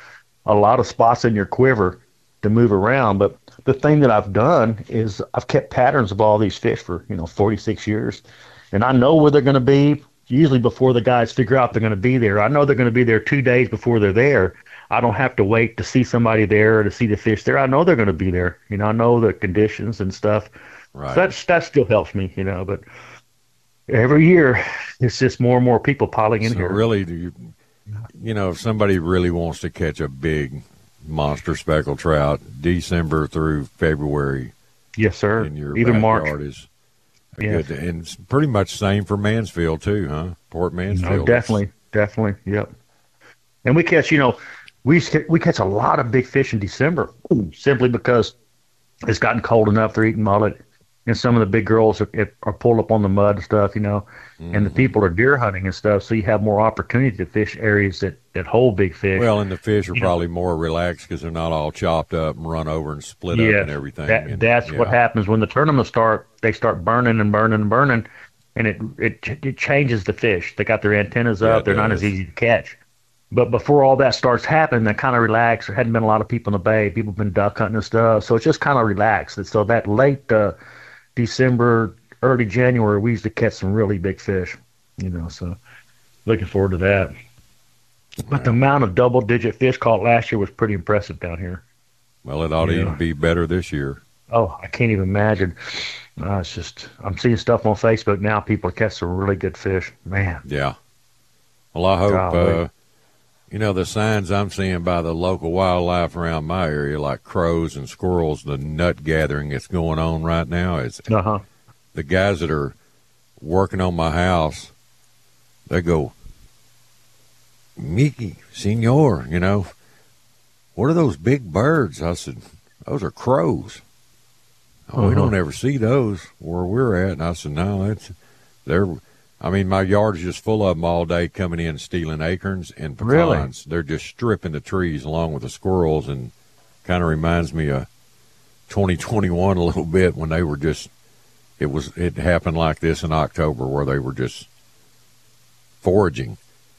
of spots in your quiver to move around. But the thing that I've done is I've kept patterns of all these fish for 46 years, and I know where they're going to be. Usually before the guys figure out they're going to be there, I know they're going to be there 2 days before they're there. I don't have to wait to see somebody there or to see the fish there. I know they're going to be there. I know the conditions and stuff. Right. So that still helps me, but every year it's just more and more people piling in here. Really, if somebody really wants to catch a big monster speckled trout, December through February, yes, sir, in your even backyard March is good. And it's pretty much the same for Mansfield too, huh? Port Mansfield. Definitely, yep. And we catch, we catch a lot of big fish in December simply because it's gotten cold enough. They're eating mullet. And some of the big girls are pulled up on the mud and stuff, and the people are deer hunting and stuff. So you have more opportunity to fish areas that hold big fish. Well, and the fish are probably more relaxed because they're not all chopped up and run over and split up and everything. That's what happens when the tournaments start. They start burning and burning and burning, and it changes the fish. They got their antennas up. They're not as easy to catch. But before all that starts happening, they kind of relax. There hadn't been a lot of people in the bay. People have been duck hunting and stuff. So it's just kind of relaxed. And so that late December, early January, we used to catch some really big fish, so looking forward to that. But the amount of double-digit fish caught last year was pretty impressive down here. Well, it ought to even be better this year. Oh, I can't even imagine. It's just, I'm seeing stuff on Facebook now. People are catching some really good fish. Man. Yeah. Well, I hope, the signs I'm seeing by the local wildlife around my area, like crows and squirrels, the nut gathering that's going on right now is the guys that are working on my house, they go, Mickey, senor, what are those big birds? I said, those are crows. We don't ever see those where we're at. And I said, no, my yard's just full of them all day coming in stealing acorns and pecans. Really? They're just stripping the trees along with the squirrels, and kind of reminds me of 2021 a little bit when they were just it happened like this in October where they were just foraging,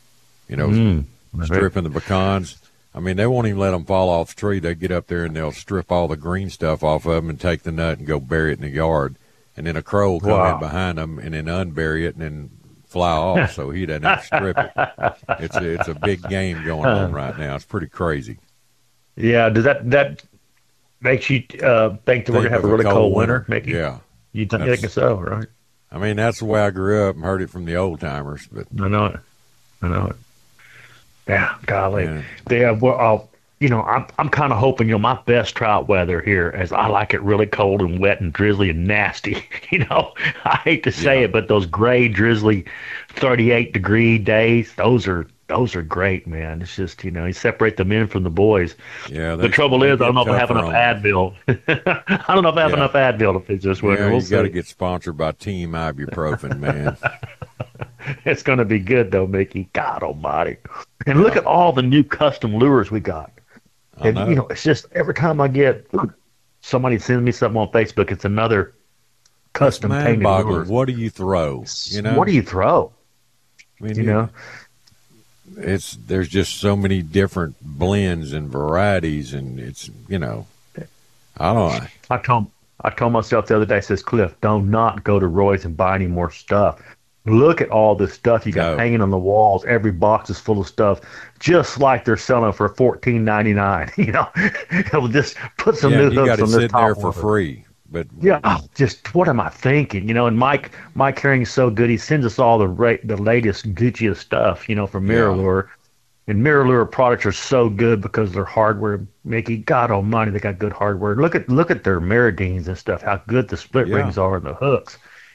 stripping the pecans. I mean, they won't even let them fall off the tree. They get up there and they'll strip all the green stuff off of them and take the nut and go bury it in the yard. And then a crow will come in behind them and then unbury it and then fly off so he doesn't have to strip it. It's a big game going on right now. It's pretty crazy. Yeah, does that makes you think that we're going to have a really cold winter? You think so, right? I mean, that's the way I grew up and heard it from the old timers. But I know it. Yeah, golly. Yeah, well, I'm kind of hoping, my best trout weather here, as I like it really cold and wet and drizzly and nasty. I hate to say it, but those gray, drizzly, 38-degree days, those are great, man. It's just, you separate the men from the boys. Yeah. The trouble is, I don't know if I have enough Advil. I don't know if I have enough Advil to fix this winter. Yeah, you got to get sponsored by Team Ibuprofen, man. It's going to be good, though, Mickey. God almighty. And look at all the new custom lures we got. And, it's just every time I get somebody sends me something on Facebook, it's another custom painted lure. What do you throw? What do you throw? I mean, there's just so many different blends and varieties, and it's, I don't know. I told myself the other day, says, Cliff, do not go to Roy's and buy any more stuff. Look at all this stuff you got hanging on the walls. Every box is full of stuff, just like they're selling for $14.99. We'll just put some new hooks on this top. You got to sit there for free. But just what am I thinking? And Mike Herring's so good. He sends us all the latest Gucciest stuff, from MirrOlure. And MirrOlure products are so good because their hardware, Mickey, God almighty, they got good hardware. Look at their Meridines and stuff, how good the split rings are and the hooks,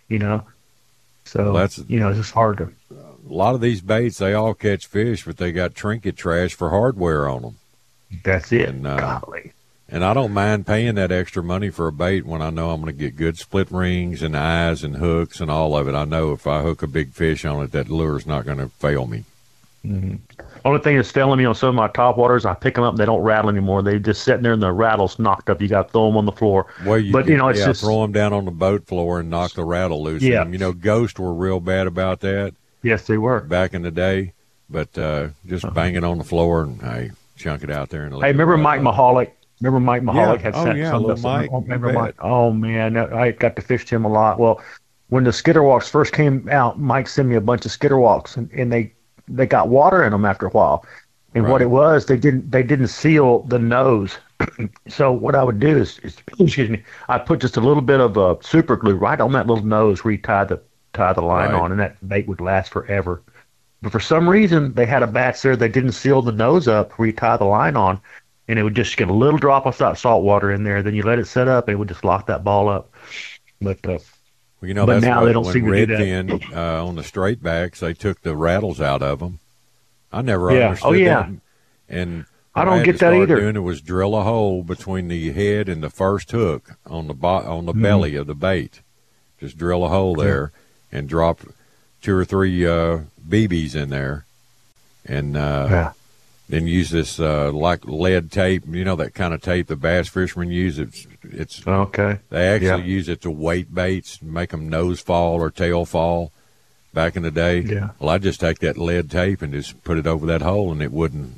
So, it's just hard to. A lot of these baits, they all catch fish, but they got trinket trash for hardware on them. That's it. Golly. And I don't mind paying that extra money for a bait when I know I'm going to get good split rings and eyes and hooks and all of it. I know if I hook a big fish on it, that lure's not going to fail me. Mm-hmm. Only thing that's failing me on some of my top waters, I pick them up and they don't rattle anymore. They're just sitting there and the rattle's knocked up. You got to throw them on the floor. Well, it's just throw them down on the boat floor and knock the rattle loose. Yeah. Ghost were real bad about that. Yes, they were back in the day. But just bang it on the floor and chunk it out there and. Hey, remember Mike Mahalik? Remember Mike Mahalik had sent little Mike. Remember Mike? Oh man, I got to fish him a lot. Well, when the Skitterwalks first came out, Mike sent me a bunch of Skitterwalks, and they got water in them after a while. And what it was, they didn't seal the nose. So what I would do is I put just a little bit of super glue right on that little nose where you tie the line on, and that bait would last forever. But for some reason, they had a batch there they didn't seal the nose up where you tie the line on, and it would just get a little drop of that salt water in there. Then you let it set up, and it would just lock that ball up. But but now they don't seem to do that. On the straight backs, they took the rattles out of them. I never understood that. And I don't get that either. Doing it was drill a hole between the head and the first hook on the belly of the bait. Just drill a hole there and drop 2 or 3 BBs in there, and then use this like lead tape. That kind of tape the bass fishermen use. It's okay. They actually use it to weight baits, make them nose fall or tail fall. Back in the day, well, I just take that lead tape and just put it over that hole, and it wouldn't,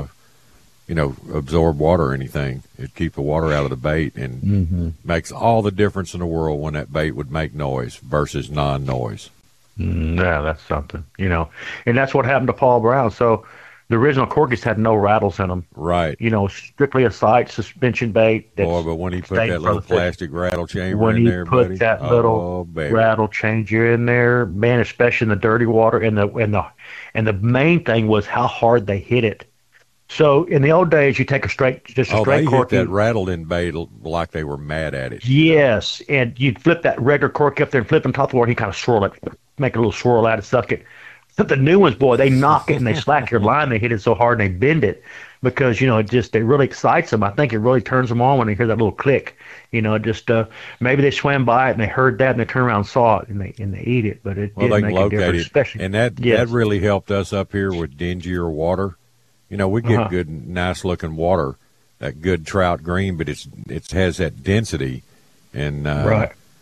absorb water or anything. It'd keep the water out of the bait, and makes all the difference in the world when that bait would make noise versus non-noise. Yeah, that's something, and that's what happened to Paul Brown. So the original Corkies had no rattles in them. Right. Strictly a sight suspension bait. Boy, but when he put that little plastic rattle chamber in there, buddy. When he put that little rattle changer in there, man, especially in the dirty water, and the main thing was how hard they hit it. So in the old days, you take a straight they Corky. Hit that rattled in bait like they were mad at it. Yes, and you'd flip that regular Corky up there and flip on top of the water, and he kind of swirl it, make a little swirl out and suck it. But the new ones, boy, they knock it and they slack your line. They hit it so hard and they bend it because, it really excites them. I think it really turns them on when they hear that little click. Maybe they swam by it and they heard that and they turn around and saw it and they eat it. But it didn't make a difference. Especially, and that really helped us up here with dingier water. We get good, nice-looking water, that good trout green, but it has that density. And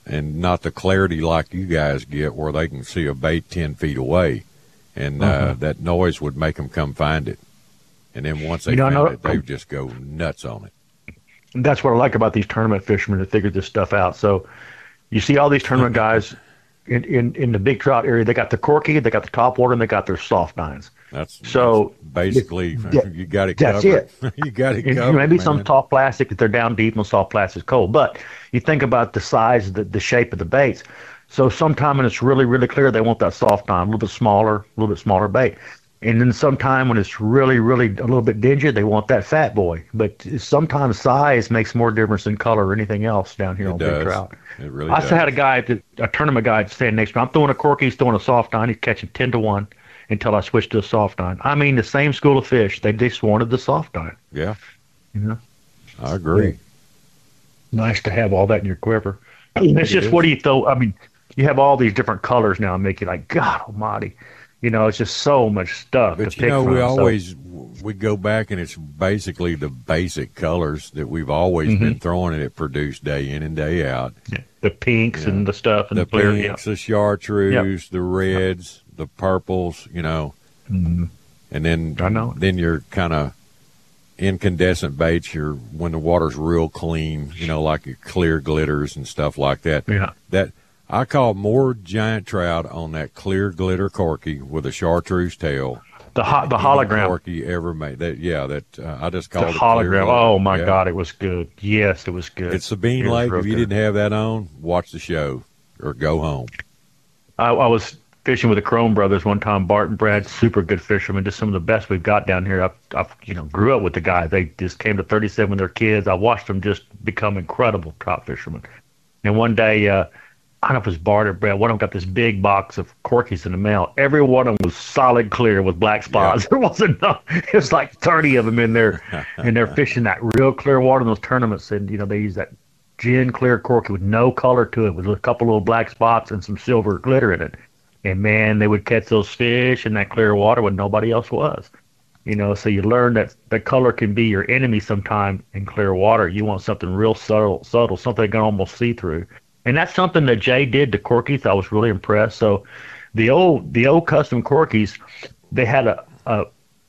and not the clarity like you guys get where they can see a bait 10 feet away. And that noise would make them come find it. And then once they find it, they just go nuts on it. That's what I like about these tournament fishermen that figured this stuff out. So you see all these tournament guys in the big trout area, they got the corky, they got the topwater, and they got their soft nines. That's basically, you got it that's covered. It. You got it covered. Maybe some soft plastic if they're down deep and soft plastic is cold. But you think about the size, the shape of the baits. So sometime when it's really, really clear, they want that soft nine, a little bit smaller bait. And then sometime when it's really, really a little bit dingy, they want that fat boy. But sometimes size makes more difference than color or anything else down here on big trout. It really does. does. I had a tournament guy standing next to me. I'm throwing a corky, he's throwing a soft nine. He's catching 10-1 until I switched to a soft nine. I mean, the same school of fish. They just wanted the soft nine. Yeah. You know? I agree. Yeah. Nice to have all that in your quiver. It's just, what do you throw? I mean, you have all these different colors now and make you like, God almighty. You know, it's just so much stuff but to pick from. We go back and it's basically the basic colors that we've always been throwing, and it produced day in and day out. Yeah. The pinks and the stuff. And the pinks, the chartreuse, the reds, the purples, you know. Mm-hmm. And then, I know. Then you're kind of incandescent baits, when the water's real clean, you know, like your clear glitters and stuff like that. Yeah. That I caught more giant trout on that clear glitter corky with a chartreuse tail. The hologram corky ever made. I just called it hologram. Oh my God, it was good. Yes, it was good. It's Sabine Lake. If you didn't have that on, watch the show or go home. I was fishing with the Crone brothers one time. Bart and Brad, super good fishermen, just some of the best we've got down here. I grew up with the guys. They just came to 37 with their kids. I watched them just become incredible trout fishermen. And one day, I don't know if it was Bart or Brad, one of them got this big box of corkies in the mail. Every one of them was solid clear with black spots. There wasn't enough. It was like 30 of them in there, and they're fishing that real clear water in those tournaments. And, they use that gin clear corky with no color to it, with a couple little black spots and some silver glitter in it. And, man, they would catch those fish in that clear water when nobody else was. So you learn that the color can be your enemy sometime in clear water. You want something real subtle, something you can almost see through. And that's something that Jay did to corkies. I was really impressed. So the old custom corkies, they had a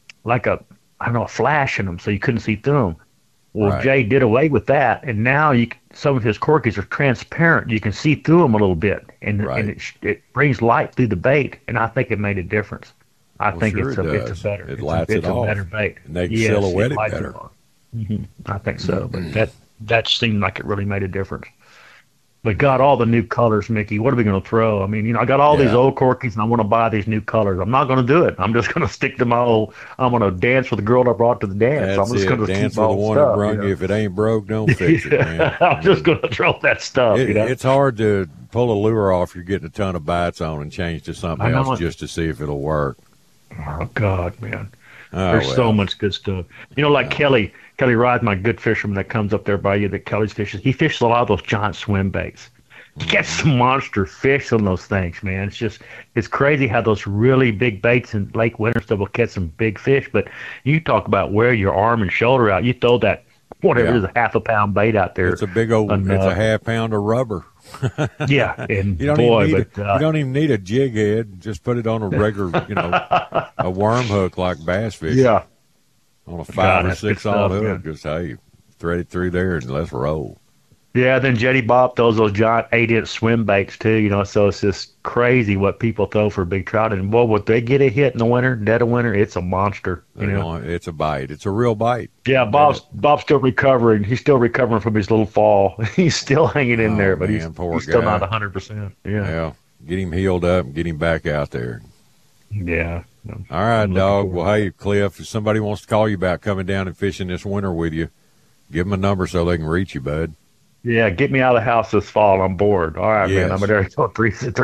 flash in them so you couldn't see through them. Well, right. Jay did away with that, and now some of his corkies are transparent. You can see through them a little bit, and it brings light through the bait, and I think it made a difference. I think it's a better. It lights it off. It's a better bait. And they can silhouette it better. I think so, but that seemed like it really made a difference. But got all the new colors, Mickey. What are we going to throw? I mean, I got all these old corkies, and I want to buy these new colors. I'm not going to do it. I'm just going to stick to my old. I'm going to dance with the girl I brought to the dance. That's I'm just going to dance keep all with the one stuff. that brung you. If it ain't broke, don't fix it, man. I'm just going to throw that stuff. It's hard to pull a lure off. You're getting a ton of bites on and change to something else just to see if it'll work. Oh God, man. There's so much good stuff. Like Kelly Ride, my good fisherman that comes up there by you that Kelly's fishes. He fishes a lot of those giant swim baits. You get some monster fish on those things, man. It's crazy how those really big baits in Lake Winterstuff will catch some big fish. But you talk about wear your arm and shoulder out. You throw that, whatever it is, a half a pound bait out there. It's a big old, it's a half pound of rubber. Yeah, and you don't even need a jig head. Just put it on a regular, a worm hook like bass fishing. Yeah, on a 5 or 6 aught hook. Just thread it through there and let's roll. Yeah, then Jetty Bob throws those giant 8-inch swim baits too. So it's just crazy what people throw for big trout. And would they get a hit in the winter, dead of winter? It's a monster. It's a bite. It's a real bite. Yeah, Bob's still recovering. He's still recovering from his little fall. He's still hanging in there, but he's still not 100%. Yeah, get him healed up and get him back out there. Yeah. All right, dog. Well, hey, Cliff, if somebody wants to call you about coming down and fishing this winter with you, give them a number so they can reach you, bud. Yeah, get me out of the house this fall. I'm bored. All right, man. I'm at area code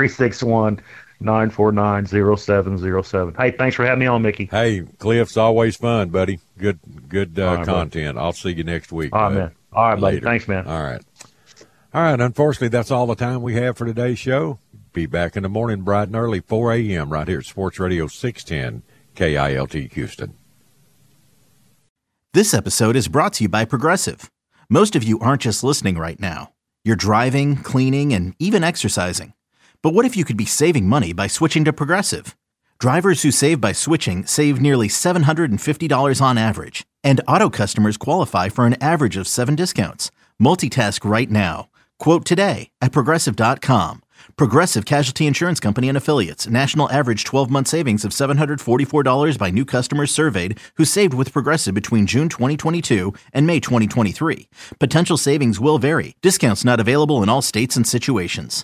361-949-0707. Hey, thanks for having me on, Mickey. Hey, Cliff's always fun, buddy. Good content. Buddy. I'll see you next week. All right, man. All right, buddy. Thanks, man. All right. Unfortunately, that's all the time we have for today's show. Be back in the morning bright and early, 4 a.m. right here at Sports Radio 610 KILT Houston. This episode is brought to you by Progressive. Most of you aren't just listening right now. You're driving, cleaning, and even exercising. But what if you could be saving money by switching to Progressive? Drivers who save by switching save nearly $750 on average, and auto customers qualify for an average of 7 discounts. Multitask right now. Quote today at Progressive.com. Progressive Casualty Insurance Company and Affiliates. National average 12-month savings of $744 by new customers surveyed who saved with Progressive between June 2022 and May 2023. Potential savings will vary. Discounts not available in all states and situations.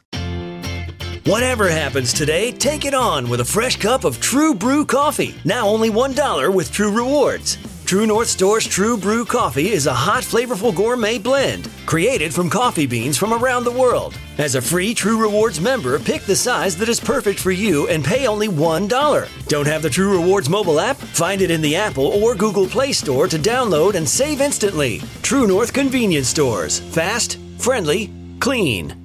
Whatever happens today, take it on with a fresh cup of True Brew coffee. Now only $1 with True Rewards. True North Store's True Brew coffee is a hot, flavorful gourmet blend created from coffee beans from around the world. As a free True Rewards member, pick the size that is perfect for you and pay only $1. Don't have the True Rewards mobile app? Find it in the Apple or Google Play Store to download and save instantly. True North Convenience Stores. Fast, friendly, clean.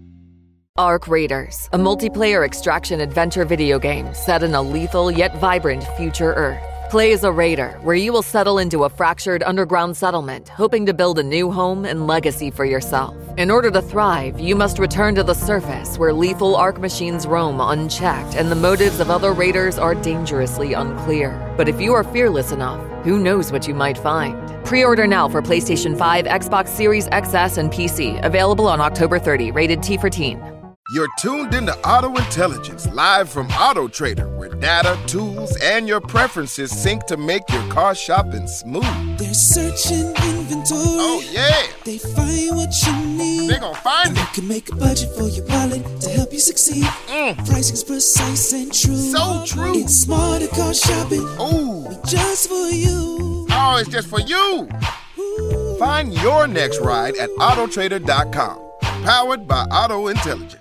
Ark Raiders, a multiplayer extraction adventure video game set in a lethal yet vibrant future Earth. Play as a raider, where you will settle into a fractured underground settlement, hoping to build a new home and legacy for yourself. In order to thrive, you must return to the surface, where lethal Ark machines roam unchecked and the motives of other raiders are dangerously unclear. But if you are fearless enough, who knows what you might find? Pre-order now for PlayStation 5, Xbox Series XS, and PC. Available on October 30. Rated T for Teen. You're tuned into Auto Intelligence, live from Auto Trader, where data, tools, and your preferences sync to make your car shopping smooth. They're searching inventory. Oh, yeah. They find what you need. They're gonna find it. You can make a budget for your wallet to help you succeed. Pricing's precise and true. So true. It's smarter car shopping. Ooh. Just for you. Oh, it's just for you. Ooh. Find your next ride at Autotrader.com. Powered by Auto Intelligence.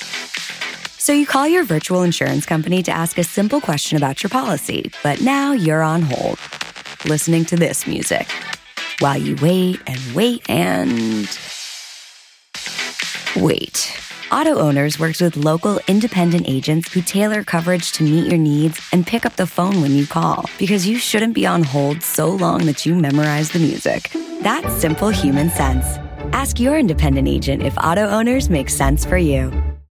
So you call your virtual insurance company to ask a simple question about your policy, but now you're on hold, listening to this music, while you wait and wait and... wait. Auto Owners works with local independent agents who tailor coverage to meet your needs and pick up the phone when you call, because you shouldn't be on hold so long that you memorize the music. That's simple human sense. Ask your independent agent if Auto Owners makes sense for you.